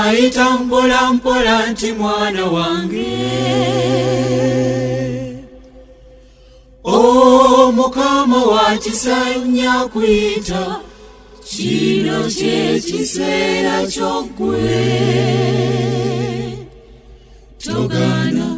ayita mpola mpola nti mwana wange. Mukama wakisanya kuyita, kino kye kiseera ky'oggwe togaana.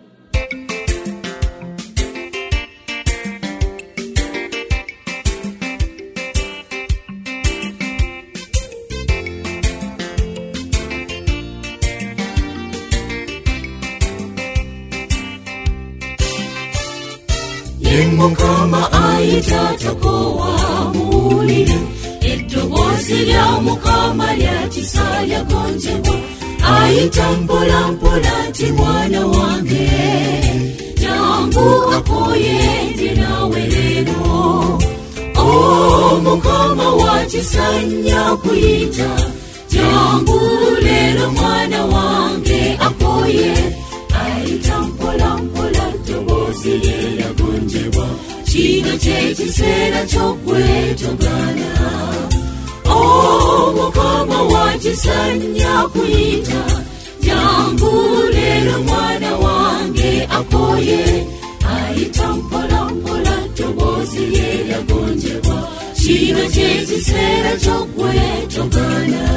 Mukama ayita takowa muwulire, eddoboozi lya Mukama lyakisa yagonjebwa. Ayita mpola mpola nti mwana wange, jangu akoye ndi naawe leero. Mukama wakisanya kuyita, jangu leero mwana wange akoye. Ayita mpola mpola eddoboozi lye yagonjebwa, kino kye kiseera ky'oggwe togaana. Mukama wakisanya kuyita, jangu leero mwana wange akoye. Ayita mpola mpola eddoboozi lye yagonjebwa, kino kye kiseera ky'oggwe togaana.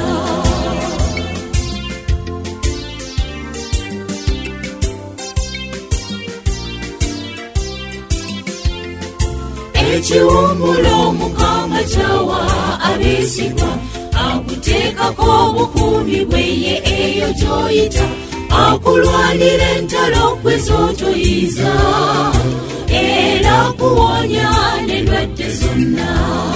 Ekiwummulo Mukama kyawa abeesigwa, akuteekako obukuumi bwe ye eyo gy'oyita. Akulwanira entalo gwe z'otoyiza, era akuwonya n'endwadde zonna.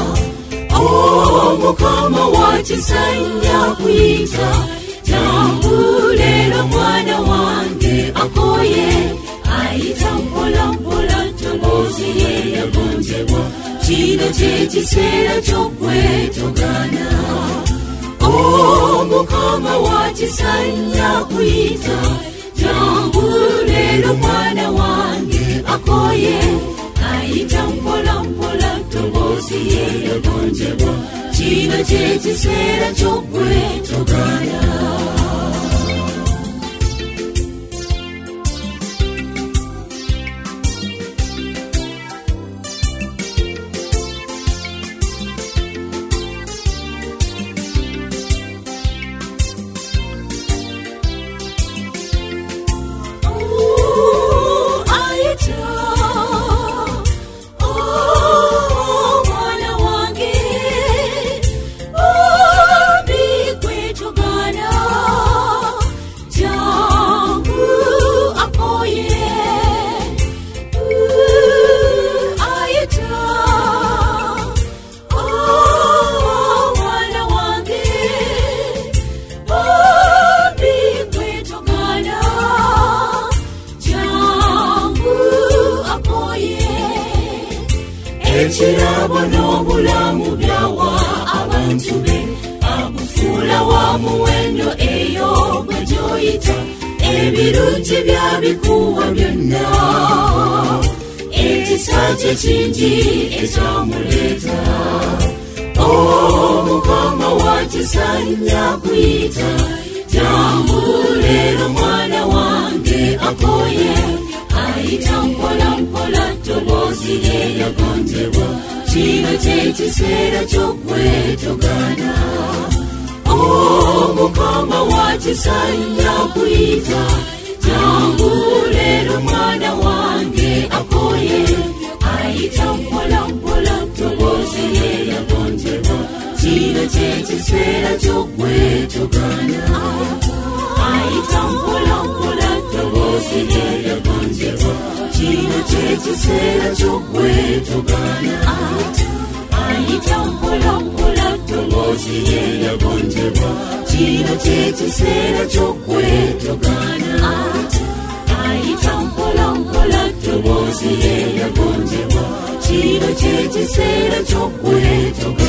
Mukama wakisanya kuyita, jangu leero mwana wange akoye. Ayita mpola mpola eddoboozi lye yagonjebwa, kino kye kiseera ky'oggwe togaana. Mukama wakisanya kuyita, jangu leero mwana wange akoye. Ayita mpola mpola eddoboozi lye yagonjebwa, kino kye kiseera ky'oggwe togaana. Ekirabo n'obulamu byawa abantu be, abufuula wa muwendo eyo gwe gy'oyita. Ebirungi byabikuwa byonna, ekisa kye kingi ekyamuleeta. Mukama wakisanya kuyita, jangu leero mwana wange akoye. Ayita mpola mpola eddoboozi lye yagonjebwa, kino kye kiseera ky'oggwe togaana. Mukama wakisanya kuyita, jangu leero mwana wange akoye. Ayita mpola mpola eddoboozi lye yagonjebwa, kino kye kiseera ky'oggwe togaana. Ayita mpola mpola eddoboozi lye yagonjebwa, kino kye kiseera ky'oggwe togaana. Ayita mpola mpola eddoboozi lye yagonjebwa, kino kye kiseera ky'oggwe togaana. Ayita mpola mpola eddoboozi lye yagonjebwa, kino kye kiseera ky'oggwe togaana.